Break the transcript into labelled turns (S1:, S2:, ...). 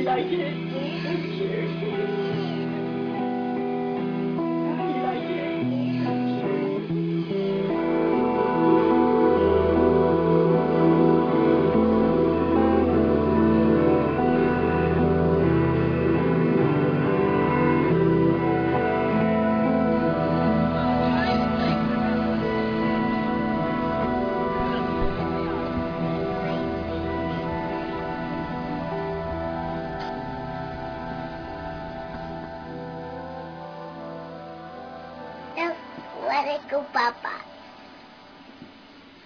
S1: like it? That's cute. You like it?
S2: Now, let us go, Papa.